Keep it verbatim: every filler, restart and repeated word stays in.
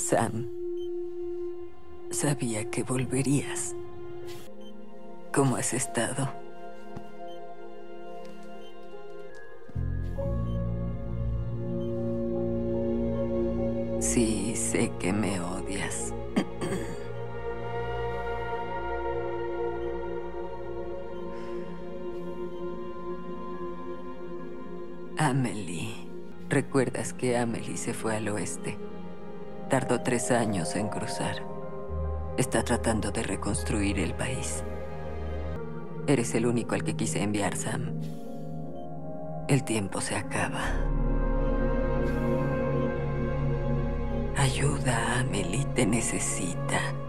Sam, sabía que volverías. ¿Cómo has estado? Sí, sé que me odias. Amelie. ¿Recuerdas que Amelie se fue al oeste? Tardó tres años en cruzar. Está tratando de reconstruir el país. Eres el único al que quise enviar, Sam. El tiempo se acaba. Ayuda, Amelie te necesita.